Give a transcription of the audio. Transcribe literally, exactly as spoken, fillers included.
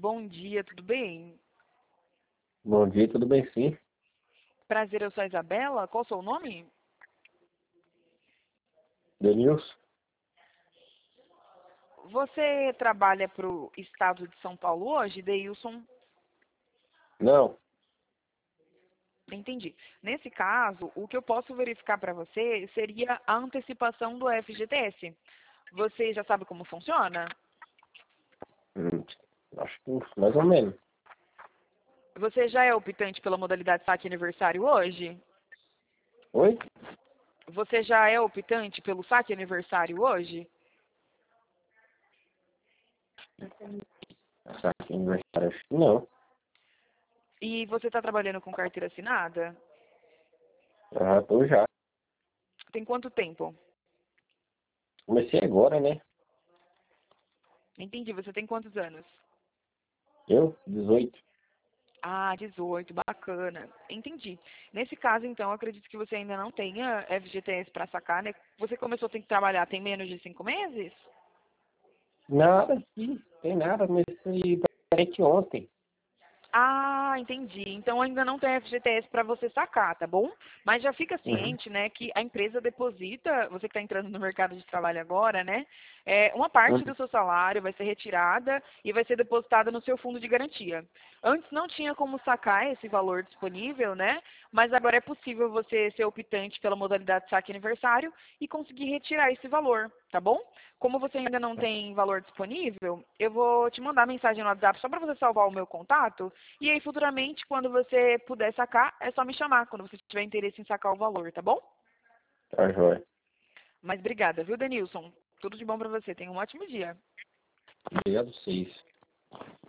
bom dia, tudo bem? Bom dia, tudo bem sim? Prazer, eu sou a Isabela. Qual o seu nome? Denilson? Você trabalha para o estado de São Paulo hoje, Deilson? Não. Entendi. Nesse caso, o que eu posso verificar para você seria a antecipação do F G T S. Você já sabe como funciona? Hum, acho que mais ou menos. Você já é optante pela modalidade saque aniversário hoje? Oi? Você já é optante pelo saque aniversário hoje? Essa aqui é aniversário, acho que não. E você está trabalhando com carteira assinada? Eu já tô já. Tem quanto tempo? Comecei agora, né? Entendi. Você tem quantos anos? Eu? dezoito. Ah, dezoito, bacana. Entendi. Nesse caso, então, eu acredito que você ainda não tenha F G T S para sacar, né? Você começou a ter que trabalhar tem menos de cinco meses? Nada aqui, tem nada. Comecei praticamente ontem. Ah, entendi. Então ainda não tem F G T S para você sacar, tá bom? Mas já fica Uhum. ciente, né, que a empresa deposita, você que está entrando no mercado de trabalho agora, né, é, uma parte do Uhum. seu salário vai ser retirada e vai ser depositada no seu fundo de garantia. Antes não tinha como sacar esse valor disponível, né? Mas agora é possível você ser optante pela modalidade saque aniversário e conseguir retirar esse valor, tá bom? Como você ainda não tem valor disponível, eu vou te mandar mensagem no WhatsApp só para você salvar o meu contato. E aí, futuramente, quando você puder sacar, é só me chamar, quando você tiver interesse em sacar o valor, tá bom? Tá jóia. Mas obrigada, viu, Denilson? Tudo de bom para você. Tenha um ótimo dia. Obrigado, vocês.